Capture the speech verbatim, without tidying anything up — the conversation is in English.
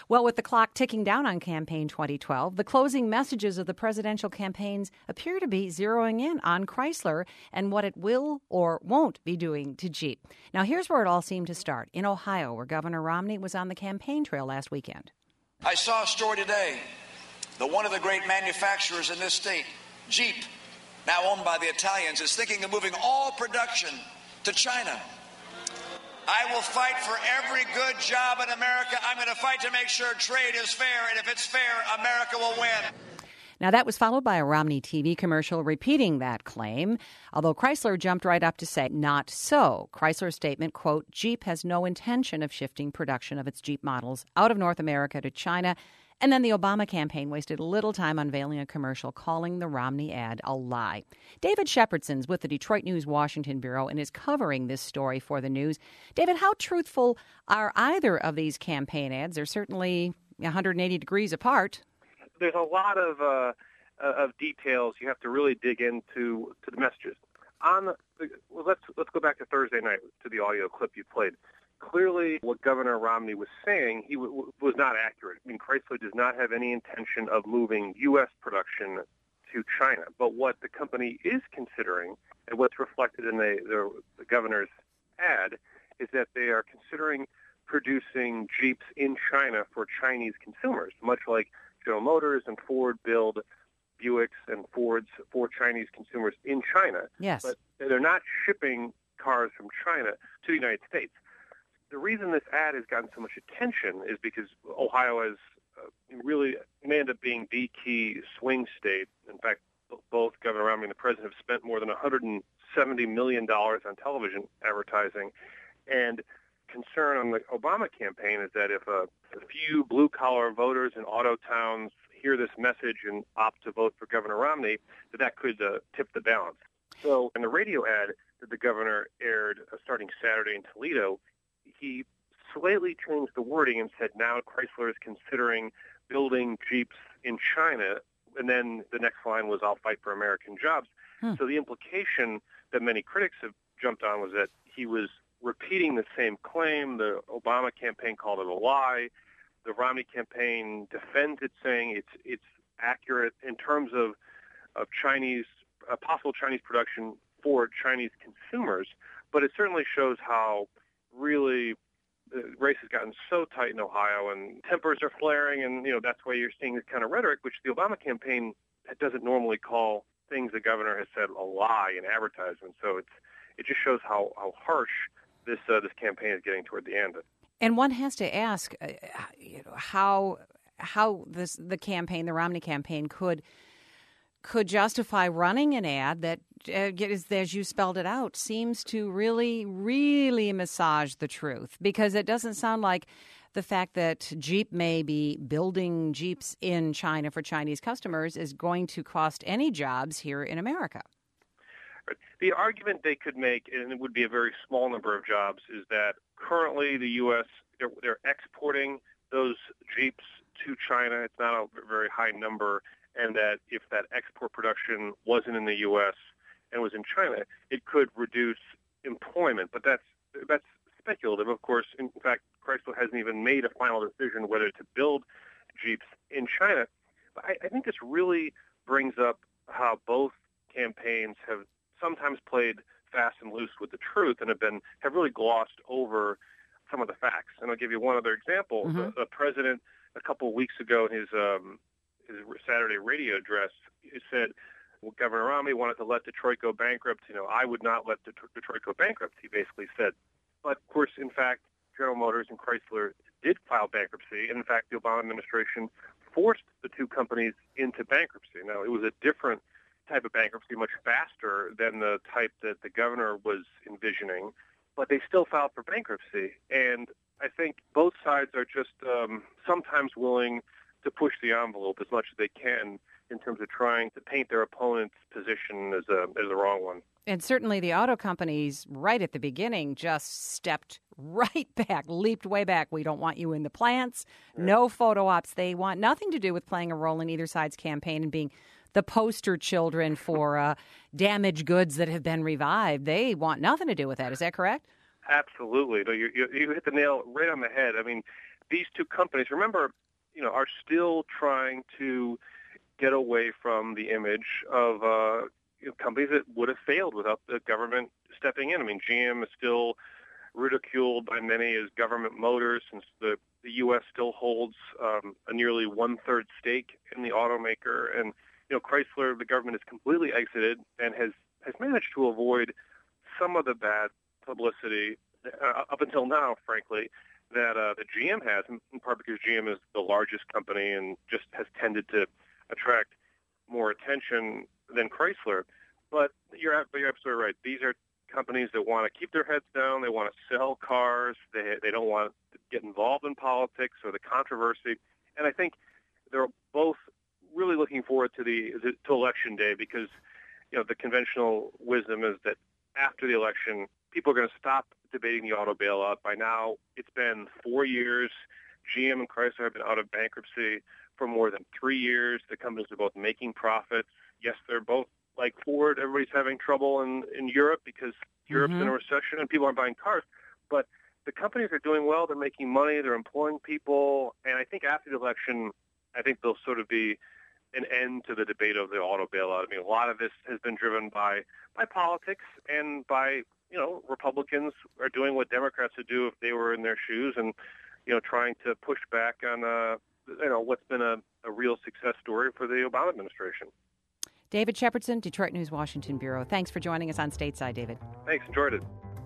Well, with the clock ticking down on campaign twenty twelve, the closing messages of the presidential campaigns appear to be zeroing in on Chrysler and what it will or won't be doing to Jeep. Now, here's where it all seemed to start, in Ohio, where Governor Romney was on the campaign trail last weekend. I saw a story today that one of the great manufacturers in this state, Jeep, now owned by the Italians, is thinking of moving all production to China. I will fight for every good job in America. I'm going to fight to make sure trade is fair, and if it's fair, America will win. Now, that was followed by a Romney T V commercial repeating that claim, although Chrysler jumped right up to say, not so. Chrysler's statement, quote, Jeep has no intention of shifting production of its Jeep models out of North America to China. And then the Obama campaign wasted little time unveiling a commercial calling the Romney ad a lie. David Shepherdson's with the Detroit News Washington Bureau and is covering this story for the news. David, how truthful are either of these campaign ads? They're certainly one hundred eighty degrees apart. There's a lot of uh, of details you have to really dig into to the messages. On the, well, let's let's go back to Thursday night to the audio clip you played. Clearly, what Governor Romney was saying he w- was not accurate. I mean, Chrysler does not have any intention of moving U S production to China. But what the company is considering, and what's reflected in the, the, the governor's ad, is that they are considering producing Jeeps in China for Chinese consumers, much like General Motors and Ford build Buicks and Fords for Chinese consumers in China. Yes. But they're not shipping cars from China to the United States. The reason this ad has gotten so much attention is because Ohio has uh, really may end up being the key swing state. In fact, both Governor Romney and the president have spent more than one hundred seventy million dollars on television advertising. And concern on the Obama campaign is that if a, a few blue-collar voters in auto towns hear this message and opt to vote for Governor Romney, that that could uh, tip the balance. So in the radio ad that the governor aired uh, starting Saturday in Toledo, he slightly changed the wording and said now Chrysler is considering building Jeeps in China. And then the next line was, I'll fight for American jobs. Hmm. So the implication that many critics have jumped on was that he was repeating the same claim. The Obama campaign called it a lie. The Romney campaign defends it, saying it's it's accurate in terms of of Chinese uh, possible Chinese production for Chinese consumers. But it certainly shows how really the race has gotten so tight in Ohio, and tempers are flaring, and you know that's why you're seeing this kind of rhetoric, which the Obama campaign doesn't normally call things the governor has said a lie in advertisement. So it's it just shows how how harsh this uh, this campaign is getting toward the end. And one has to ask, uh, you know, how how this the campaign, the Romney campaign, could could justify running an ad that, uh, is, as you spelled it out, seems to really, really massage the truth, because it doesn't sound like the fact that Jeep may be building Jeeps in China for Chinese customers is going to cost any jobs here in America. The argument they could make, and it would be a very small number of jobs, is that currently the U S, they're, they're exporting those Jeeps to China. It's not a very high number, and that if that export production wasn't in the U S and was in China, it could reduce employment. But that's that's speculative, of course. In fact, Chrysler hasn't even made a final decision whether to build Jeeps in China. But I, I think this really brings up how both campaigns have sometimes played fast and loose with the truth and have been have really glossed over some of the facts. And I'll give you one other example. Mm-hmm. The, the president, a couple of weeks ago in his um, his Saturday radio address, he said, well, Governor Romney wanted to let Detroit go bankrupt. You know, I would not let Det- Detroit go bankrupt, he basically said. But, of course, in fact, General Motors and Chrysler did file bankruptcy. And, in fact, the Obama administration forced the two companies into bankruptcy. Now, it was a different type of bankruptcy, much faster than the type that the governor was envisioning, but they still filed for bankruptcy. And I think both sides are just um, sometimes willing to push the envelope as much as they can in terms of trying to paint their opponent's position as a as a wrong one. And certainly the auto companies right at the beginning just stepped right back, leaped way back. We don't want you in the plants, yeah. No photo ops. They want nothing to do with playing a role in either side's campaign and being the poster children for uh, damaged goods that have been revived. They want nothing to do with that. Is that correct? Absolutely. No, you, you, you hit the nail right on the head. I mean, these two companies, remember, you know, are still trying to get away from the image of uh, you know, companies that would have failed without the government stepping in. I mean, G M is still ridiculed by many as government motors, since the, the U S still holds um, a nearly one-third stake in the automaker. And, you know, Chrysler, the government has completely exited and has, has managed to avoid some of the bad publicity uh, up until now, frankly, that uh, that G M has, in, in part because G M is the largest company and just has tended to attract more attention than Chrysler. But you're, but you're absolutely right. These are companies that want to keep their heads down. They want to sell cars. They they don't want to get involved in politics or the controversy. And I think they're both really looking forward to the to election day, because you know the conventional wisdom is that after the election, people are going to stop debating the auto bailout. By now, it's been four years. G M and Chrysler have been out of bankruptcy for more than three years. The companies are both making profits. Yes, they're both like Ford. Everybody's having trouble in, in Europe because Europe's mm-hmm. in a recession and people aren't buying cars. But the companies are doing well. They're making money. They're employing people. And I think after the election, I think there'll sort of be an end to the debate of the auto bailout. I mean, a lot of this has been driven by, by politics and by, you know, Republicans are doing what Democrats would do if they were in their shoes and, you know, trying to push back on, uh, you know, what's been a, a real success story for the Obama administration. David Shepardson, Detroit News Washington Bureau. Thanks for joining us on Stateside, David. Thanks. Enjoyed it.